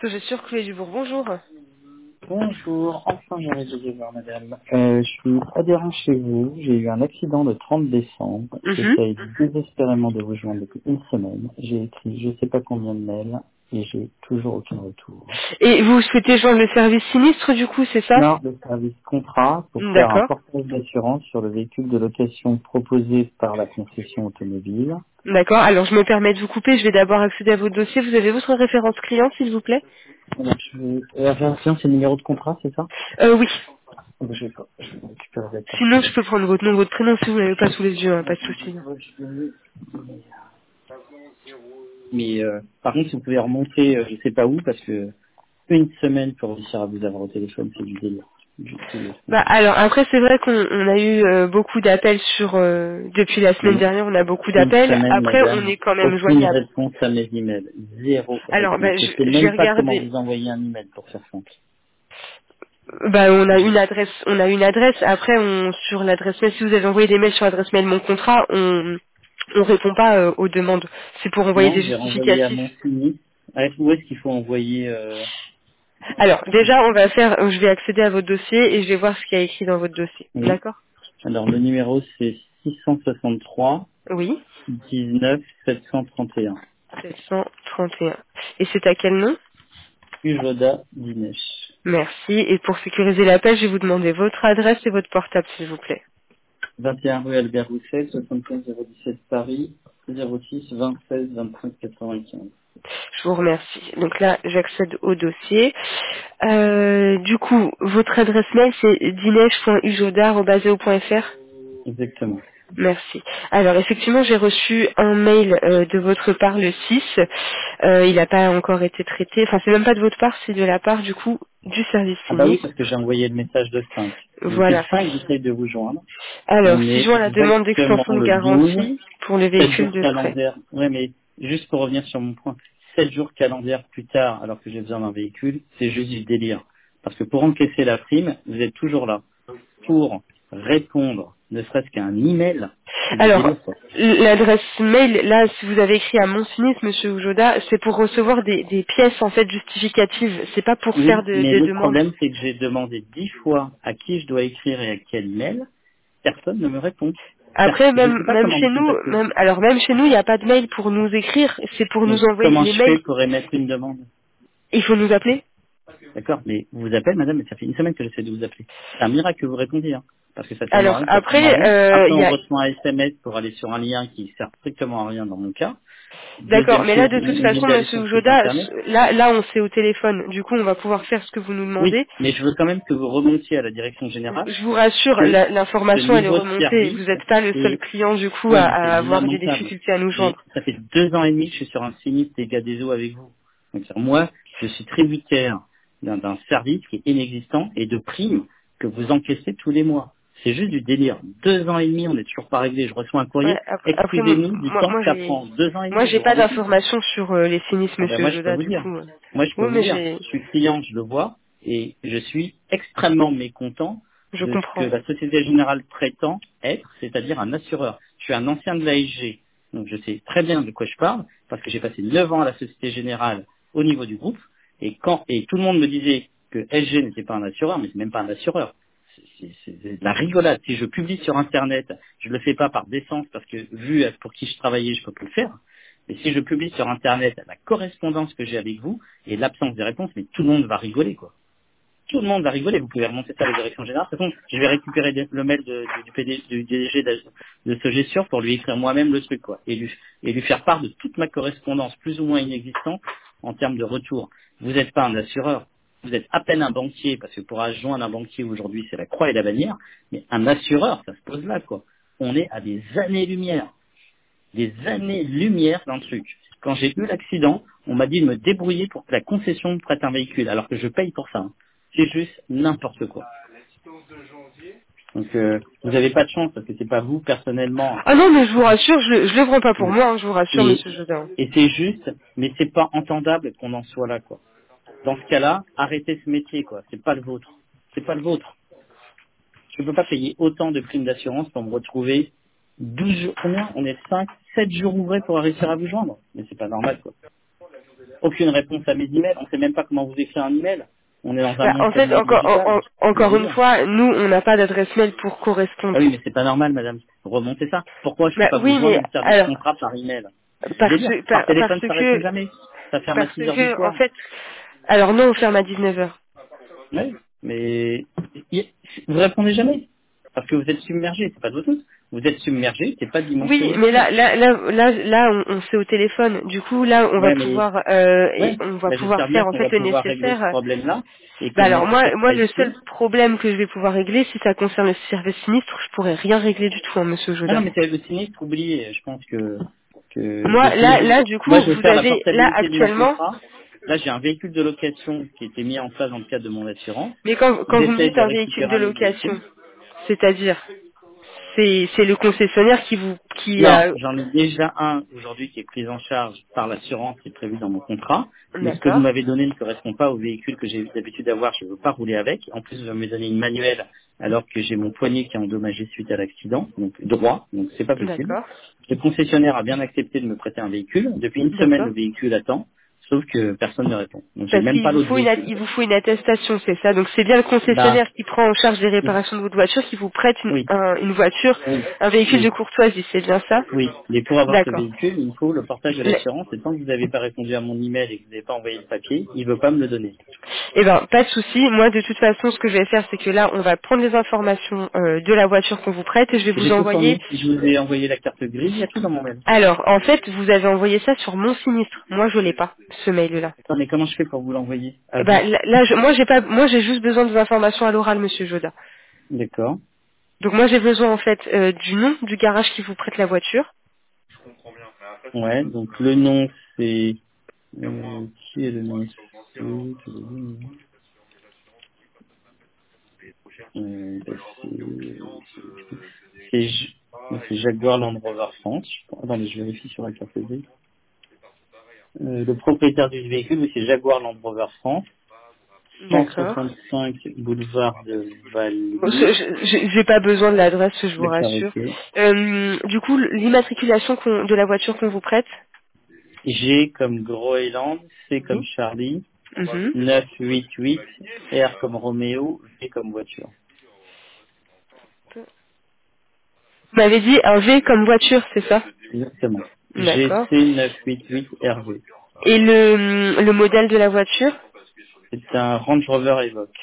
J'ai sûr que du Dubourg, bonjour. Bonjour, enfin j'arrive de vous voir madame. Je suis adhérent chez vous, j'ai eu un accident le 30 décembre, Mhm. j'essaye désespérément de vous joindre depuis une semaine, j'ai écrit je sais pas combien de mails et j'ai toujours aucun retour. Et vous souhaitez joindre le service sinistre du coup, c'est ça? Non, le service contrat pour faire un D'accord. portage d'assurance sur le véhicule de location proposé par la concession automobile. D'accord, alors je me permets de vous couper, je vais d'abord accéder à votre dossier. Vous avez votre référence client s'il vous plaît? Alors, la version c'est le numéro de contrat, c'est ça? Oui. Je vais pas, je vais récupérer la carte. Sinon je peux prendre votre nom, votre prénom si vous l'avez pas sous les yeux, hein, pas de souci. Mais par contre, si vous pouvez remonter, je sais pas où, parce que une semaine pour réussir à vous avoir au téléphone, c'est du délire. Du délire. Bah alors après c'est vrai qu'on a eu beaucoup d'appels sur depuis la semaine Mais dernière, on a beaucoup une d'appels. semaine, Après on madame, est quand même aucune joignable. réponse à mes emails. Zéro Alors réponse. bah, Je sais je vais même pas comment regarder. vous envoyer un email pour faire simple. Bah, on a Je- une adresse, on a une adresse. Après, sur l'adresse mail, si vous avez envoyé des mails sur l'adresse mail mon contrat, on répond pas aux demandes. C'est pour envoyer Non, des j'ai renvoyé à justificatifs. mon sinistre. Où est-ce qu'il faut envoyer Alors, déjà, je vais accéder à votre dossier et je vais voir ce qu'il y a écrit dans votre dossier. Oui. D'accord? Alors, le numéro, c'est 663 Oui. 19 731. 731. Et c'est à quel nom? Ujoda Dinesh. Merci. Et pour sécuriser l'appel, je vais vous demander votre adresse et votre portable, s'il vous plaît. 21 rue Albert Rousset, 75 017 Paris, 06 26 25 95. Je vous remercie. Donc là, j'accède au dossier. Du coup, votre adresse mail, c'est dinesh.ujoda@baseo.fr. Exactement. Merci. Alors, effectivement, j'ai reçu un mail de votre part le 6. Il n'a pas encore été traité. Enfin, c'est même pas de votre part, c'est de la part, du coup, du service Ah bah oui, sinistre. parce que j'ai envoyé le message de 5. Depuis le Voilà. 5, j'essaye de vous joindre. Alors, On si je est vois la demande exactement d'extension de le 12, garantie pour les 7 véhicules jours de prêt. calendaire. Ouais, mais juste pour revenir sur mon point, 7 jours calendaire plus tard, alors que j'ai besoin d'un véhicule, c'est juste du délire. Parce que pour encaisser la prime, vous êtes toujours là. Pour répondre, ne serait-ce qu'à un email, c'est du Alors, délire, quoi. l'adresse mail, là, si vous avez écrit à mon sinistre, Monsieur Oujoda, c'est pour recevoir des pièces en fait justificatives. C'est pas pour faire Oui, mais des le demandes. problème, c'est que j'ai demandé 10 fois à qui je dois écrire et à quel email. Personne ne me répond. Après, Je ne sais pas même comment chez vous nous, contacter. même chez nous, il n'y a pas de mail pour nous écrire. C'est pour nous Mais envoyer comment les je fais mails. pour émettre une demande? Il faut nous appeler. D'accord, mais vous appelez, madame, mais ça fait une semaine que j'essaie de vous appeler. C'est un miracle que vous répondiez, hein. Parce que ça tourne en Alors rond, ça tourne en après, rond. Après, il on y a, reçoit un SMS pour aller sur un lien qui sert strictement à rien dans mon cas. d'accord. Deuxième Mais là, chose, de toute on me dit façon, d'aller Monsieur sur le site Oujoda, internet. là, on sait au téléphone. Du coup, on va pouvoir faire ce que vous nous Oui, demandez. mais je veux quand même que vous remontiez à la direction générale Je vous rassure, que ce l'information elle est niveau de remontée. service Vous n'êtes pas le seul est, client du coup ouais, mais c'est à avoir des lamentable. difficultés à nous joindre. Ça fait 2 ans et demi que je suis sur un sinistre dégâts des eaux avec vous. Donc, moi, je suis tributaire d'un service qui est inexistant et de primes que vous encaissez tous les mois. C'est juste du délire. 2 ans et demi, on n'est toujours pas réglé. Je reçois un Ouais, courrier. après, Excusez-nous du temps que ça j'ai prend. 2 ans et moi demi, je j'ai vous pas rends compte. d'informations sur les sinistres, Ah ben Monsieur moi, je peux Joda, vous du dire. coup. Moi, je peux Oui, vous mais dire. Je suis client, je le vois, et je suis extrêmement mécontent je de ce que comprends. la Société Générale prétend être, c'est-à-dire un assureur. Je suis un ancien de l'ASG, donc je sais très bien de quoi je parle, parce que j'ai passé 9 ans à la Société Générale au niveau du groupe, et tout le monde me disait que SG n'était pas un assureur, mais c'est même pas un assureur. C'est de la rigolade. Si je publie sur Internet, je le fais pas par décence, parce que vu pour qui je travaillais, je peux plus le faire. Mais si je publie sur Internet la correspondance que j'ai avec vous et l'absence des réponses, mais tout le monde va rigoler, quoi. Tout le monde va rigoler. Vous pouvez remonter ça à la direction générale. De toute façon, je vais récupérer le mail du du DG de ce gestion pour lui écrire moi-même le truc, quoi. Et lui faire part de toute ma correspondance plus ou moins inexistante en termes de retour. Vous n'êtes pas un assureur. Vous êtes à peine un banquier, parce que pour rejoindre un banquier aujourd'hui, c'est la croix et la bannière. Mais un assureur, ça se pose là, quoi. On est à des années-lumière d'un truc. Quand j'ai eu l'accident, on m'a dit de me débrouiller pour que la concession me prête un véhicule, alors que je paye pour ça, hein. C'est juste n'importe quoi. Donc vous n'avez pas de chance parce que c'est pas vous personnellement. Ah non, mais je vous rassure, je le prends pas pour Mais, moi, hein, je vous rassure, mais- Monsieur Joda. et c'est juste, mais c'est pas entendable qu'on en soit là, quoi. Dans ce cas-là, arrêtez ce métier, quoi. C'est pas le vôtre. C'est pas le vôtre. Je ne peux pas payer autant de primes d'assurance pour me retrouver 12 jours. Combien? On est 5, 7 jours ouvrés pour réussir à vous joindre. Mais c'est pas normal, quoi. aucune réponse à mes emails. On sait même pas comment vous écrire un email. On est dans un Bah, monde en fait, tellement digital. encore une Imaginez. fois, nous, on n'a pas d'adresse mail pour Ah correspondre. oui, mais c'est pas normal, madame. Remontez ça. Pourquoi je peux Bah pas vous oui, joindre mais mon service alors, contrat par email? C'est parce, délire. Par parce téléphone, ça répond que, jamais. Ça ferme à parce 6 heures du que, en soir. fait, alors non, on ferme à 19 heures. Oui, mais vous répondez jamais. Parce que vous êtes submergé, c'est pas de votre faute. Vous êtes submergé, c'est pas Oui, dimensionné mais pour vous. là, on fait au téléphone. Du coup, là, Ouais, mais on va bah, pouvoir j'espère bien faire en qu'on va fait le pouvoir régler ce nécessaire. problème-là et que Bah le alors nécessaire moi, sera le seul fait. problème que je vais pouvoir régler, si ça concerne le service sinistre, je pourrais rien régler du tout, hein, Monsieur Non, non, Jodas. mais c'est le sinistre, oubliez. Je pense que le Moi, sinistre. du Moi, coup, je vais vous faire la avez là portabilité de mon actuellement. contrat. Là, j'ai un véhicule de location qui a été mis en place dans le cadre de mon assurance. Mais quand vous me J'essaie dites de un véhicule récupérer de un autre véhicule. location, c'est-à-dire, c'est le concessionnaire qui Non, a. j'en ai déjà un aujourd'hui qui est pris en charge par l'assurance qui est prévu dans mon contrat. Mais ce que vous D'accord, m'avez donné ne correspond pas au véhicule que j'ai l'habitude d'avoir. Je ne veux pas rouler avec. En plus, vous m'avez donné une manuelle alors que j'ai mon poignet qui est endommagé suite à l'accident, donc droit, donc c'est pas possible. d'accord, Le concessionnaire a bien accepté de me prêter un véhicule. Depuis une semaine, d'accord. le véhicule attend, sauf que personne ne répond. Donc j'ai Parce même qu'il pas vous l'autre faut véhicule. il vous faut une attestation, c'est ça. Donc c'est bien le Bah, concessionnaire qui prend en charge les oui, réparations de votre voiture, qui vous prête oui, une voiture, oui, un véhicule de oui. courtoisie, c'est bien ça. Oui, mais pour avoir ce D'accord. véhicule, il me faut le portage de l'assurance. Et tant que vous n'avez pas répondu à mon email et que vous n'avez pas envoyé le papier, il veut pas me le donner. Eh ben, pas de souci. Moi, de toute façon, ce que je vais faire, c'est que là, on va prendre les informations de la voiture qu'on vous prête et je vais vous J'ai tout envoyer. fourni. Je vous ai envoyé la carte grise, il y a tout dans mon mail. Alors, en fait, vous avez envoyé ça sur mon sinistre. Moi, je l'ai pas, ce mail-là. Attends, mais comment je fais pour vous l'envoyer à Eh vous? ben, là, moi, j'ai pas, moi, j'ai juste besoin des informations à l'oral, Monsieur Joda. D'accord. Donc, moi, j'ai besoin, en fait, du nom du garage qui vous prête la voiture. Ouais, donc le nom c'est... qui est le nom? Bah, c'est c'est Jaguar Land Rover France. Attendez, je vérifie sur la carte grise. Le propriétaire du véhicule, oui, c'est Jaguar Land Rover France. D'accord. 165 boulevard de Bon, Valmy. j'ai pas besoin de l'adresse, je vous D'accord, rassure. ok. Du coup, l'immatriculation de la voiture qu'on vous prête. G comme Groenland, C comme Oui. Charlie, Mhm. 988, R comme Roméo, V comme voiture. Vous m'avez dit un V comme voiture, c'est ça? Exactement. D'accord. GC 988 RV. Et le modèle de la voiture? C'est un Range Rover Evoque.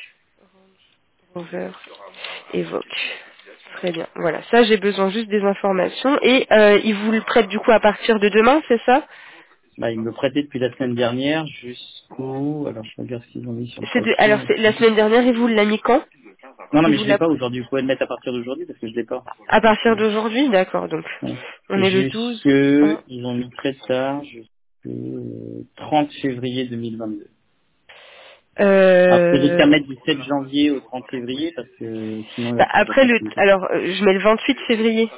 Rover Evoque. Très bien. Voilà, ça j'ai besoin juste des informations. Et il vous le prête du coup à partir de demain, c'est ça? Bah, il me prêtait depuis la semaine dernière jusqu'au... Alors, je regarde ce qu'ils ont mis sur le papier. Alors c'est la semaine dernière, il vous l'a mis quand? Non, non, Il mais vous je l'ai l'a pas aujourd'hui. Vous pouvez le mettre à partir d'aujourd'hui parce que je l'ai pas. à Donc, partir d'aujourd'hui? D'accord, donc ouais. on est le 12. Jusque... Hein. Ils ont mis très tard, jusqu'au 30 février 2022. Alors, c'est jusqu'à Euh, mettre du 7 janvier au 30 février parce que sinon il va Bah, prendre après beaucoup plus de temps. alors je mets le 28 février.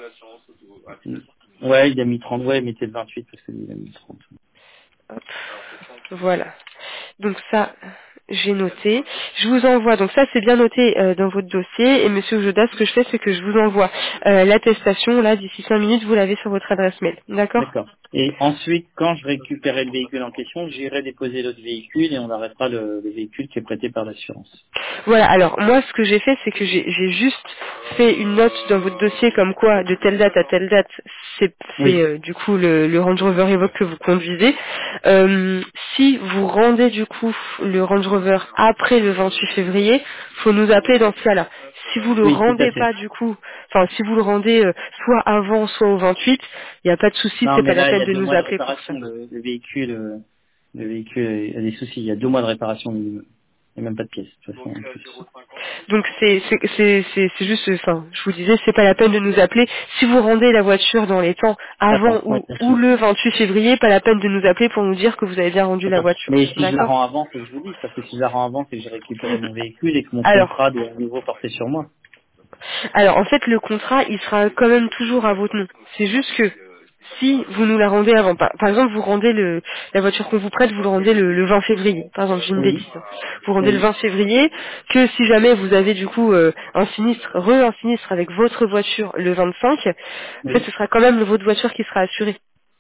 Ouais, il a mis 30. Ouais, mettez le 28 parce que lui, il a mis 30. Hop, voilà. Donc ça, j'ai noté. Je vous envoie, donc ça c'est bien noté dans votre dossier. Et Monsieur Ojoda, ce que je fais, c'est que je vous envoie l'attestation, là, d'ici 5 minutes, vous l'avez sur votre adresse mail. D'accord? D'accord. Et ensuite, quand je récupérerai le véhicule en question, j'irai déposer l'autre véhicule et on arrêtera le véhicule qui est prêté par l'assurance. Voilà, alors moi ce que j'ai fait, c'est que j'ai juste fait une note dans votre dossier comme quoi de telle date à telle date, Oui, du coup le Range Rover Evoque que vous conduisez. Si vous rendez du coup le Range Rover après le 28 février, faut nous appeler dans ce cas-là. Si vous le oui, tout à rendez fait. pas du coup, enfin si vous le rendez soit avant, soit au 28, il n'y a pas de souci, Non, c'est mais pas la là, il peine y a de 2 nous mois de appeler pour ça. réparation. Le véhicule a des soucis. Il y a 2 mois de réparation minimum. Il n'y a même pas de pièces, de toute façon, en plus. Donc c'est juste, enfin, je vous disais, c'est pas la peine de nous appeler. Si vous rendez la voiture dans les temps avant D'accord, ouais, bien ou sûr. le 28 février, pas la peine de nous appeler pour nous dire que vous avez bien rendu la D'accord. voiture. Mais si je la D'accord? rends avant, faut que je vous dise, parce que si je la rends avant, c'est que j'ai récupéré mon véhicule et que mon Alors, contrat doit à nouveau porter sur moi. alors en fait, le contrat, il sera quand même toujours à votre nom. C'est juste que si vous nous la rendez avant, par exemple, vous rendez la voiture qu'on vous prête, vous le rendez le 20 février. Par exemple, j'ai une bêtise. Oui, Hein. Vous rendez le oui, 20 février, que si jamais vous avez du coup un sinistre avec votre voiture le 25, en fait, oui. ce sera quand même votre voiture qui sera assurée.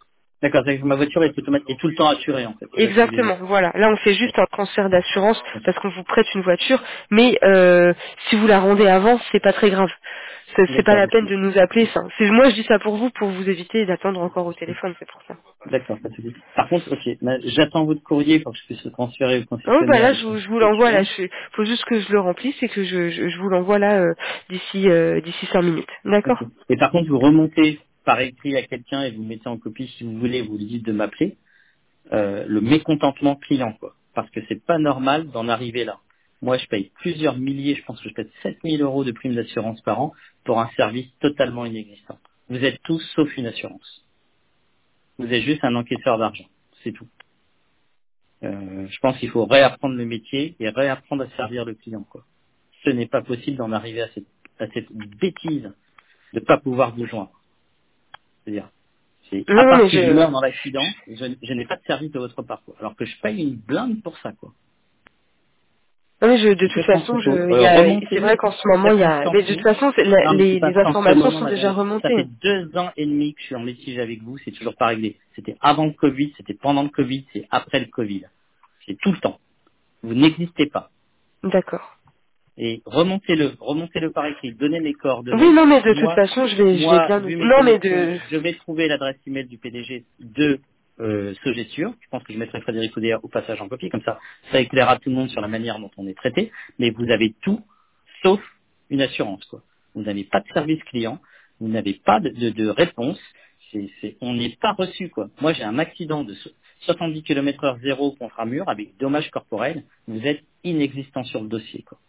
D'accord, c'est que ma voiture est tout le temps assurée en fait. C'est ça que vous voulez dire. Exactement, voilà. Là, on fait juste un transfert d'assurance parce qu'on vous prête une voiture, mais si vous la rendez avant, c'est pas très grave. C'est pas D'accord, la ok. peine de nous appeler. Ça. Moi, je dis ça pour vous éviter d'attendre encore au téléphone, c'est pour ça. D'accord, pas de souci. Par contre, ok, j'attends votre courrier pour que je puisse le transférer au Oh, bah concessionnaire là, et je vous l'envoie. Là, l'assurance. faut juste que je le remplisse et que je vous l'envoie là d'ici 5 minutes. Ok. D'accord. Et par contre, vous remontez par écrit à quelqu'un et vous mettez en copie si vous voulez, vous lui dites de m'appeler, le mécontentement client, quoi. Parce que c'est pas normal d'en arriver là. Moi, je paye plusieurs milliers, je pense que je paye 7 000 € de prime d'assurance par an pour un service totalement inexistant. Vous êtes tous sauf une assurance. Vous êtes juste un encaisseur d'argent. C'est tout. Je pense qu'il faut réapprendre le métier et réapprendre à servir le client, quoi. Ce n'est pas possible d'en arriver à cette bêtise de pas pouvoir vous joindre. C'est-à-dire, à Non, non, part mais si je meurs dans l'accident, je n'ai pas de service de votre part, quoi. Alors que je paye une blinde pour ça, quoi. non, mais de Donc, toute je pense qu'il façon, faut c'est remonter, vrai qu'en ce moment, faire confiance mais en de toute nous. façon, Non, mais c'est pas les en ce informations moment, sont madame. déjà Ça fait remontées. 2 ans et demi que je suis en litige avec vous, c'est toujours pas réglé. C'était avant le Covid, c'était pendant le Covid, c'est après le Covid. C'est tout le temps. Vous n'existez pas. D'accord. Et remontez le par écrit, donnez mes Oui, coordonnées. non, mais de toute Moi, façon, je vais bien vu noter. mes Non, mais connexions, de... je vais trouver l'adresse email du PDG de Sogetsure. Je pense que je mettrai Frédéric Oudéa au passage en copie, comme ça éclairera tout le monde sur la manière dont on est traité. Mais vous avez tout, sauf une assurance, quoi. Vous n'avez pas de service client, vous n'avez pas de réponse. On n'est pas reçu, quoi. Moi, j'ai un accident de 70 km/h zéro contre un mur avec dommage corporel. Vous êtes inexistant sur le dossier, quoi.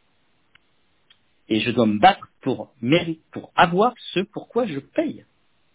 Et je dois me battre pour avoir ce pourquoi je paye.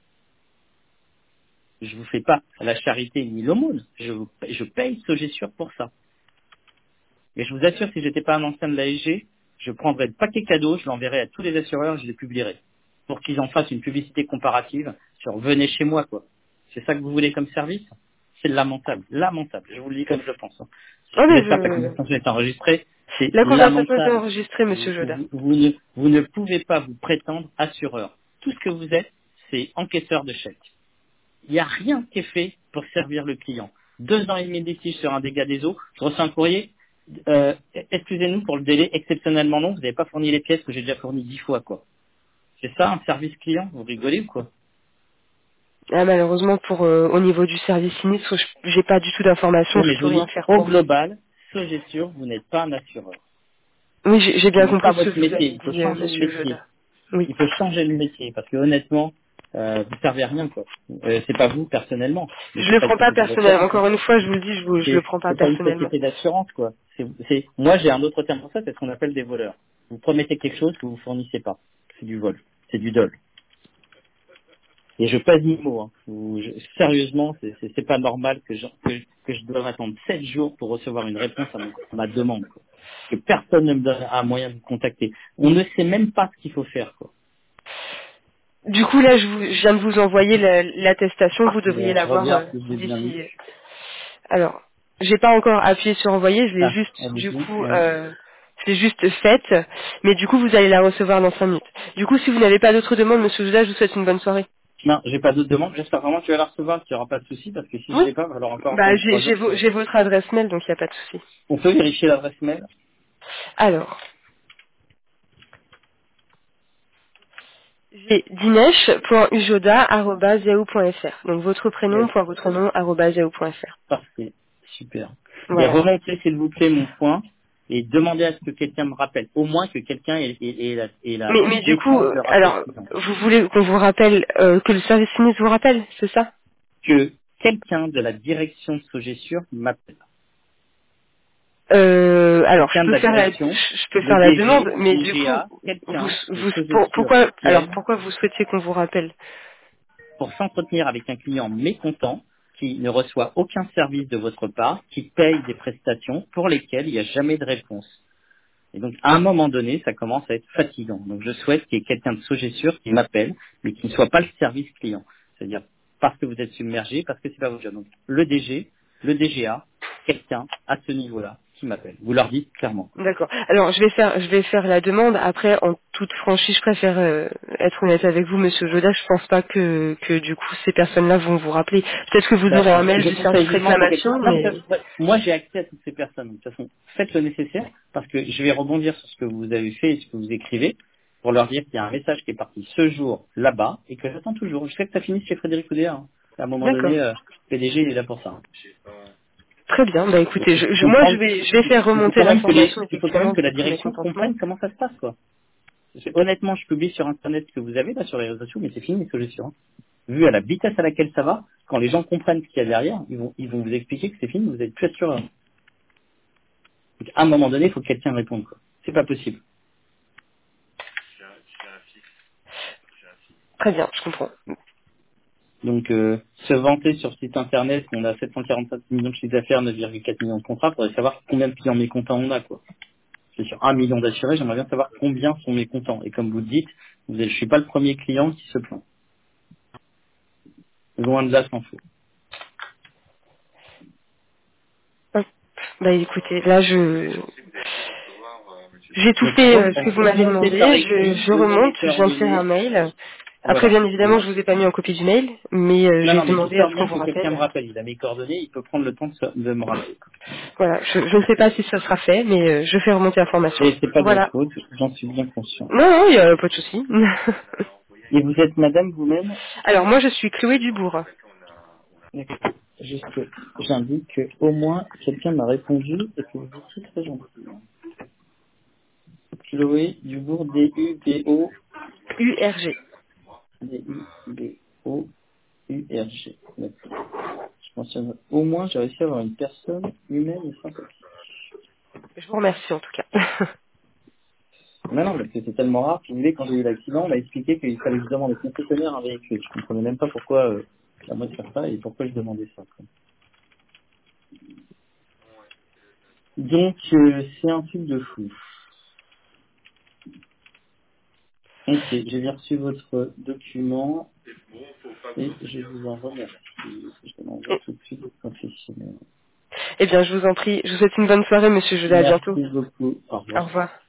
Je vous fais pas la charité ni l'aumône. Je paye ce j'ai sûr pour ça. Et je vous assure, si j'étais pas un ancien de l'ASG, je prendrais le paquet cadeau, je l'enverrais à tous les assureurs et je les publierais. Pour qu'ils en fassent une publicité comparative sur venez chez moi, quoi. C'est ça que vous voulez comme service? C'est lamentable. Lamentable. Je vous le dis comme je le pense, hein. Oh, mais J'espère que la conversation est enregistrée. C'est La conversation est lamentable. enregistrée, monsieur Joda. Vous ne pouvez pas vous prétendre assureur. Tout ce que vous êtes, c'est encaisseur de chèques. Il n'y a rien qui est fait pour servir le client. 2 ans et demi de litige sur un dégât des eaux. Je reçois un courrier. Excusez-nous pour le délai exceptionnellement long. Vous n'avez pas fourni les pièces que j'ai déjà fournies 10 fois, quoi. C'est ça, un service client? Vous rigolez ou quoi? Ah, malheureusement, au niveau du service sinistre, j'ai pas du tout d'informations, Non, je mais je peux vous rien dis, faire au pour vous. global, sûr, vous n'êtes pas un assureur. Oui, j'ai Ce bien n'est pas compris ce que votre vous métier. avez Il faut dit, changer de monsieur métier. Joda. Oui. Il faut changer de métier parce que honnêtement, vous servez à rien, quoi. C'est pas vous personnellement, mais Je c'est le pas une prends pas société personnel. d'assurance. Encore une fois, je vous le dis, je le prends pas C'est pas une personnellement. société d'assurance, quoi. Moi, j'ai un autre terme pour ça, c'est ce qu'on appelle des voleurs. Vous promettez quelque chose que vous fournissez pas. C'est du vol. C'est du dol. Et je passe mes mots, hein. Sérieusement, c'est pas normal que je doive attendre 7 jours pour recevoir une réponse à ma demande, quoi. Que personne ne me donne un moyen de vous contacter. On ne sait même pas ce qu'il faut faire, quoi. Du coup, là, je viens de vous envoyer l'attestation. Vous devriez Je l'avoir regarde si j'ai bien d'ici. lu. Alors, j'ai pas encore appuyé sur envoyer. Ah, allez-y, oui. Je l'ai juste faite. Mais du coup, vous allez la recevoir dans 5 minutes. Du coup, si vous n'avez pas d'autres demandes, monsieur Joda, je vous souhaite une bonne soirée. Non, j'ai pas d'autres demandes. J'espère vraiment que tu vas la recevoir, qu'il n'y aura pas de souci, parce que si je Oui. l'ai pas, il va falloir encore Bah, attendre 3 jours. j'ai votre adresse mail, donc il n'y a pas de souci. On peut vérifier l'adresse mail. Alors, j'ai dinesh.ujoda@yahoo.fr. Donc votre prénom, Yes. point votre nom, @yahoo.fr. Parfait. Super. Et Voilà. remontez, s'il vous plaît, mon point, et demandez à ce que quelqu'un me rappelle. Au moins que quelqu'un ait la Mais du coup, décence de rappeler alors, le client. vous voulez qu'on vous rappelle, que le service sinistre vous rappelle, c'est ça? Que quelqu'un de la direction de Sogessure m'appelle. Alors, Quelqu'un de la direction, je peux le faire la demande, DG, mais du coup, DGA, quelqu'un de Sogessure pourquoi, alors vienne pourquoi vous souhaitiez qu'on vous rappelle? pour s'entretenir avec un client mécontent qui ne reçoit aucun service de votre part, qui paye des prestations pour lesquelles il n'y a jamais de réponse. Et donc, à un moment donné, ça commence à être fatigant. Donc, je souhaite qu'il y ait quelqu'un de Sogessure qui m'appelle, mais qui ne soit pas le service client. C'est-à-dire, parce que vous êtes submergé, parce que c'est pas votre job. Donc, le DG, le DGA, quelqu'un à ce niveau-là, qu'ils m'appellent. Vous leur dites clairement. D'accord. Alors je vais faire la demande. Après, en toute franchise, je préfère être honnête avec vous, Monsieur Joda. Je pense pas que du coup ces personnes-là vont vous rappeler. Peut-être que vous Bah, aurez un mail je du conseille service vivement que réclamation, quelqu'un... Non, mais mais moi, j'ai accès à toutes ces personnes. De toute façon, faites le nécessaire, parce que je vais rebondir sur ce que vous avez fait et ce que vous écrivez, pour leur dire qu'il y a un message qui est parti ce jour, là-bas, et que j'attends toujours. Je sais que ça finisse chez Frédéric Oudéa. Hein. À un moment d'accord. donné, PDG, il est là pour ça. Très bien. Bah Il écoutez, faut moi comprendre, je vais faire il faut remonter quand même que l'information il faut quand même effectivement que la du tout direction mécontentement. comprenne comment ça se passe, quoi. Honnêtement, je publie sur Internet ce que vous avez, là, sur les réseaux sociaux, mais c'est fini, ce que j'ai sur. Hein. Vu à la vitesse à laquelle ça va, quand les gens comprennent ce qu'il y a derrière, ils vont vous expliquer que c'est fini, vous êtes plus assuré. Donc, à un moment donné, il faut que quelqu'un réponde, quoi. C'est pas possible. Très bien, je comprends. Donc, se vanter sur le site Internet qu'on a 745 millions de chiffres d'affaires, 9,4 millions de contrats, faudrait savoir combien de clients mécontents on a, quoi. C'est sur 1 million d'assurés, j'aimerais bien savoir combien sont mécontents. Et comme vous le dites, je suis pas le premier client qui se plaint. Loin de là, s'en faut. Hop. Bah écoutez, là j'ai tout Donc, fait ce que vous m'avez remontez par demandé. écrit Je le remonte, je moniteur viens de faire un mené. mail. Après, Voilà. bien évidemment, je vous ai pas mis en copie du mail, mais Non, j'ai non, mais demandé à dites-leur ce qu'on bien vous que quelqu'un me rappelle. rappelle. Il a mes coordonnées, il peut prendre le temps de me rappeler. Voilà, je ne sais pas si ça sera fait, mais je fais remonter l'information. Et c'est pas de votre Voilà. faute, j'en suis bien conscient. Non, non, il n'y a pas de souci. Et vous êtes madame vous-même? Alors moi, je suis Chloé Dubourg. D'accord. Juste que j'indique que au moins quelqu'un m'a répondu et que vous étiez très gentil. Chloé Dubourg, D-U-B-O, URG. D-U-B-O-U-R-G. D'accord. Je mentionne, au moins j'ai réussi à avoir une personne humaine et sympathique. Je vous remercie en tout cas. Non, non, parce que c'est tellement rare. Si vous voulez, quand j'ai eu l'accident, on m'a expliqué qu'il fallait que je demande au concessionnaire un véhicule. Je comprenais même pas pourquoi c'est à moi de faire ça et pourquoi je demandais ça. Quoi. Donc, c'est un truc de fou. Ok, j'ai bien reçu votre document et je vous en remercie. Je l'envoie tout de suite au professionnel. Eh bien, je vous en prie. Je vous souhaite une bonne soirée, monsieur. Je vous dis à bientôt. Merci beaucoup. Au Au revoir. revoir.